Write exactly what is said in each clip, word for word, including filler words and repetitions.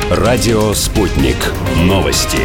Радио «Спутник». Новости.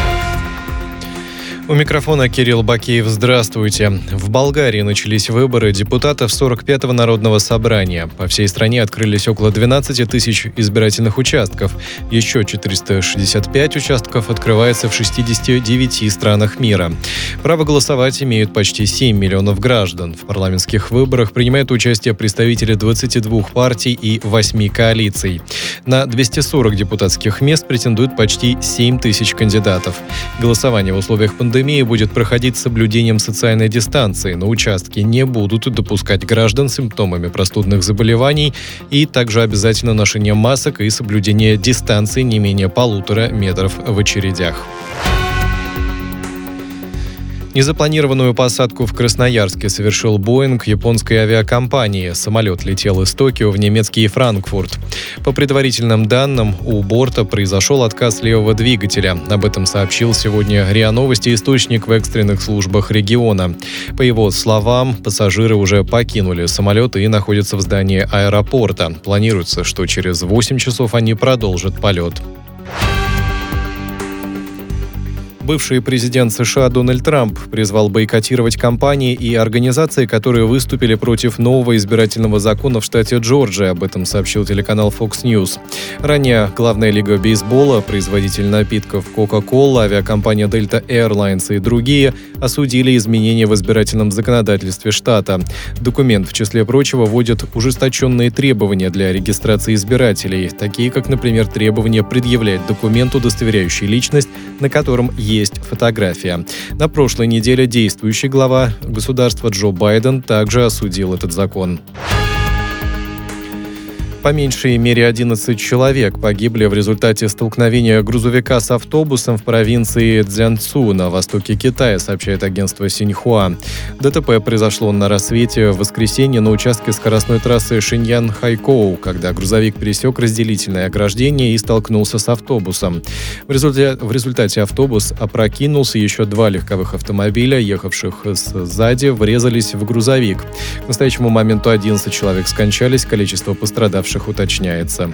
У микрофона Кирилл Бакеев. Здравствуйте. В Болгарии начались выборы депутатов сорок пятого Народного собрания. По всей стране открылись около двенадцати тысяч избирательных участков. Еще четыреста шестьдесят пять участков открывается в шестидесяти девяти странах мира. Право голосовать имеют почти семь миллионов граждан. В парламентских выборах принимают участие представители двадцати двух партий и восьми коалиций. На двести сорок депутатских мест претендуют почти семь тысяч кандидатов. Голосование в условиях пандемии будет проходить с соблюдением социальной дистанции. На участке не будут допускать граждан с симптомами простудных заболеваний, и также обязательно ношение масок и соблюдение дистанции не менее полутора метров в очередях. Незапланированную посадку в Красноярске совершил Боинг японской авиакомпании. Самолет летел из Токио в немецкий Франкфурт. По предварительным данным, у борта произошел отказ левого двигателя. Об этом сообщил сегодня РИА Новости источник в экстренных службах региона. По его словам, пассажиры уже покинули самолет и находятся в здании аэропорта. Планируется, что через восемь часов они продолжат полет. Бывший президент США Дональд Трамп призвал бойкотировать компании и организации, которые выступили против нового избирательного закона в штате Джорджия. Об этом сообщил телеканал Fox News. Ранее главная лига бейсбола, производитель напитков Coca-Cola, авиакомпания Delta Airlines и другие осудили изменения в избирательном законодательстве штата. Документ, в числе прочего, вводит ужесточенные требования для регистрации избирателей, такие как, например, требование предъявлять документ, удостоверяющий личность, на котором есть есть фотография. На прошлой неделе действующий глава государства Джо Байден также осудил этот закон. По меньшей мере одиннадцать человек погибли в результате столкновения грузовика с автобусом в провинции Цзянцу на востоке Китая, сообщает агентство Синьхуа. ДТП произошло на рассвете в воскресенье на участке скоростной трассы Шиньян-Хайкоу, когда грузовик пересек разделительное ограждение и столкнулся с автобусом. В результате, в результате автобус опрокинулся, еще два легковых автомобиля, ехавших сзади, врезались в грузовик. К настоящему моменту одиннадцать человек скончались, количество пострадавших уточняется.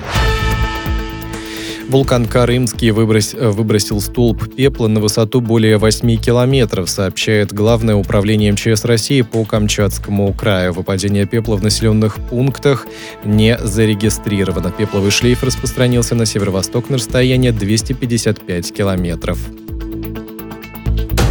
Вулкан Карымский выброс... выбросил столб пепла на высоту более восьми километров, сообщает Главное управление МЧС России по Камчатскому краю. Выпадение пепла в населенных пунктах не зарегистрировано. Пепловый шлейф распространился на северо-восток на расстояние двести пятьдесят пять километров.